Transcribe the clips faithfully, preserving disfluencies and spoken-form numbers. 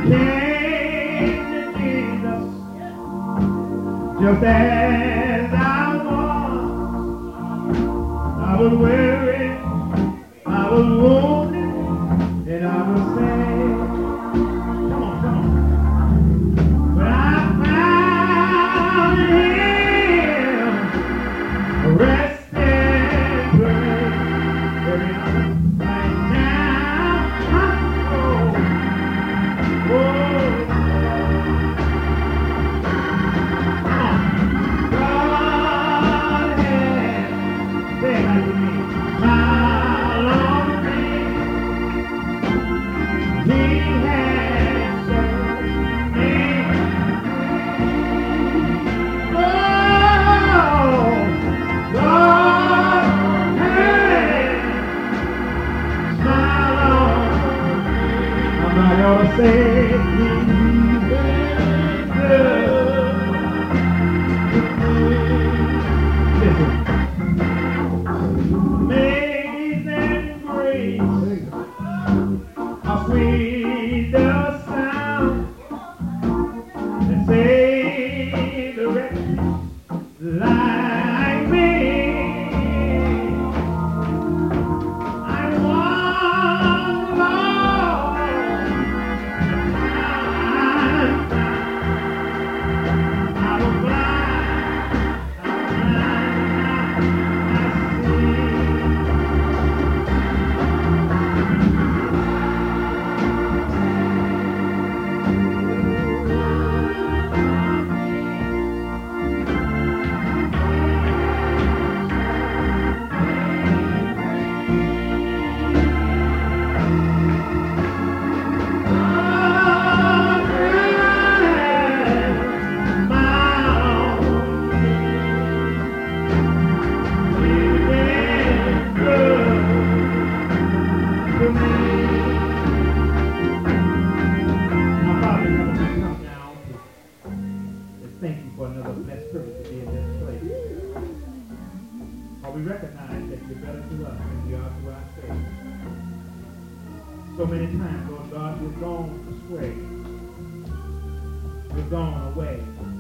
came to Jesus just as I was. I was weary, I was wounded, and I was sad. Come on, come on. But I found Him, rest and praise. Every hour, right now, I'm oh, oh, God has, say it like you mean, smile on me. He has set me free. Oh, God has smile on me. Somebody ought to say, He's been good to me. Listen. Amazing grace, how sweet the sound that saved a wretch like me. I was lost, I'm found. I was blind, I'm blind, I see. Thank you for another blessed privilege to be in this place. For we recognize that you're better to us than we are to ourselves. So many times, Lord God, we've gone astray. We've gone away.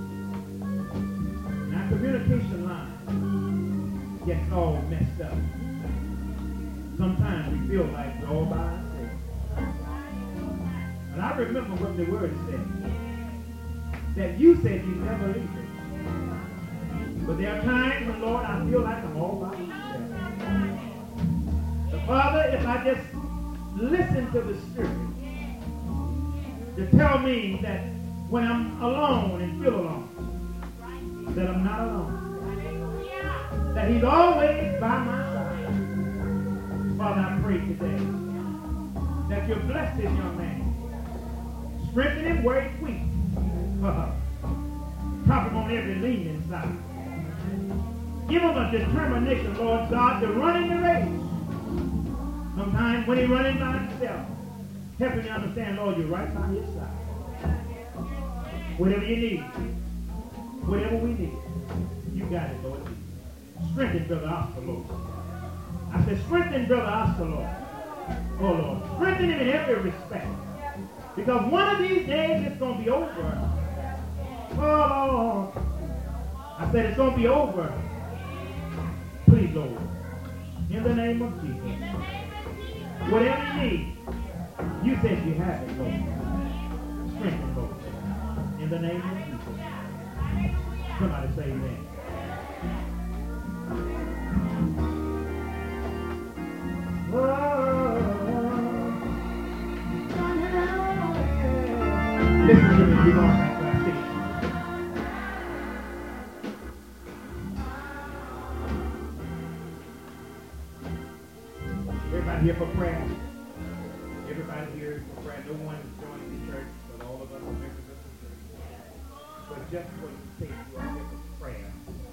And our communication line gets all messed up. Sometimes we feel like we're all by ourselves. But I remember what the word said. That you said you never leave us. But there are times when, Lord, I feel like I'm all by myself. But Father, if I just listen to the Spirit to tell me that when I'm alone and feel alone, that I'm not alone. That He's always by my side. Father, I pray today that you bless this young man. Strengthen him where he's weak. Uh-huh. Prop him on every leaning side. Give him a determination, Lord God, to run in the race. Sometimes when he's running by himself, help him to understand, Lord, you're right by his side. Whatever you need, whatever we need, you got it, Lord. Strengthen Brother Oscar, Lord. I said, strengthen Brother Oscar, Lord. Oh, Lord. Strengthen him in every respect. Because one of these days it's going to be over. Oh, Lord. I said it's going to be over. Please, Lord. In the name of Jesus. Whatever you need, you said you have it, Lord. Strengthen, Lord. In the name of Jesus. Somebody say amen. Listen to me, you're going back to our city. Everybody here for prayer? Everybody here is for prayer. No one is joining the church, but all of us are members of the church. But just for the sake, you are here for prayer.